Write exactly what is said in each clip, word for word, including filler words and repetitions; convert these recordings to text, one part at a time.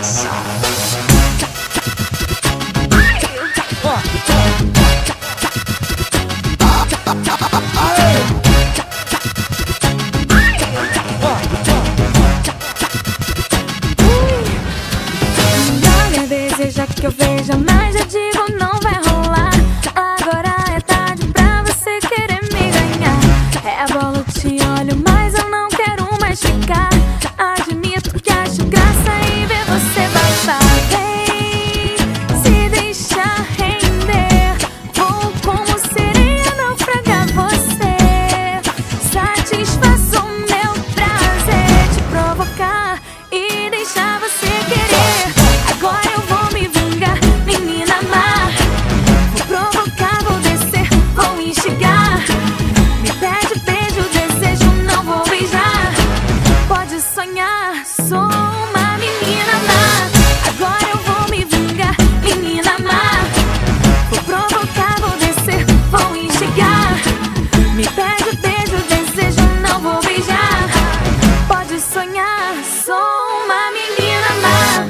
Deseja que eu veja, mas eu digo não vai rolar. Agora é tarde pra você querer me ganhar. Rebolo, eu te olho, mas eu não quero mais ficar. Admito que acho graça em ver você baixar. Vem, se deixa render. Vou como sereia naufragar você. Satisfaço o meu prazer de provocar e deixar você querer. Agora eu vou me vingar, menina má. Vou provocar, vou descer, vou instigar. Me pede beijo, desejo, não vou beijar. Pode sonhar, sou uma menina má. Agora eu vou me vingar, menina má. Vou provocar, vou descer, vou instigar. Me pede beijo, desejo, não vou beijar. Pode sonhar, sou uma menina má.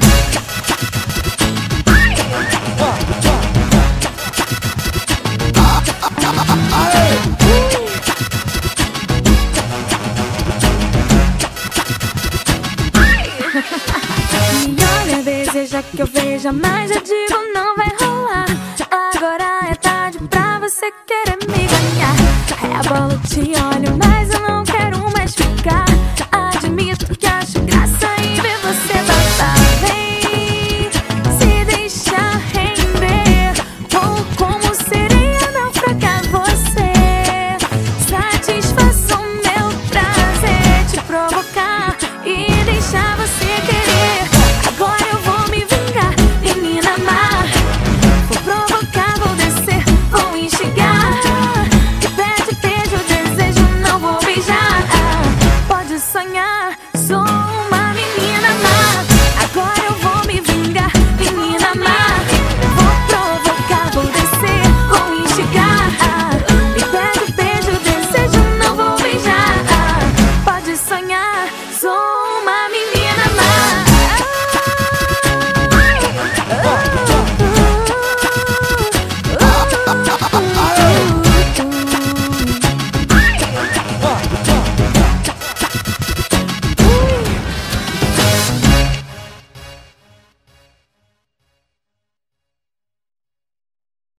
Me olha, deseja que eu veja, mas eu digo não vai rolar. Agora é tarde pra você querer me ganhar. Rebolo, te olho, mas